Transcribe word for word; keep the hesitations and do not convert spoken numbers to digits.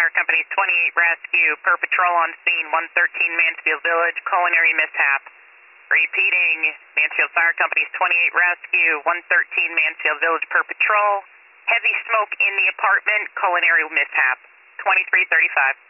Fire Company's twenty-eight rescue per patrol on scene, one thirteen Mansfield Village, culinary mishap. Repeating, Mansfield Fire Company's twenty-eight rescue, one thirteen Mansfield Village per patrol. Heavy smoke in the apartment, culinary mishap. twenty-three thirty-five.